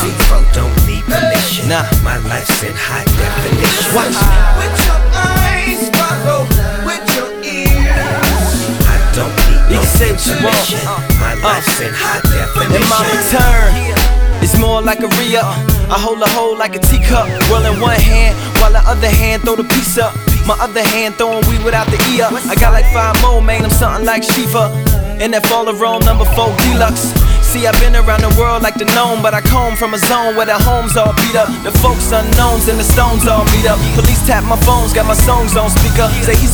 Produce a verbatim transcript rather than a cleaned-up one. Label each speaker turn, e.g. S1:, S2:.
S1: Default don't need permission. Nah, my life's in high definition.
S2: Watch.
S1: With your eyes, follow with your ears. I don't need no intermission. My life's in high definition.
S2: And my return is more like a re-up. I hold a hole like a teacup, roll in one hand while the other hand throw the piece up. My other hand throwing weed without the E up. I got like five more, man, I'm something like Shiva. And that fall Rome number four deluxe. See, I've been around the world like the gnome, but I come from a zone where the homes all beat up. The folks unknowns and the stones all meet up. Police tap my phones, got my songs on speaker. Say he's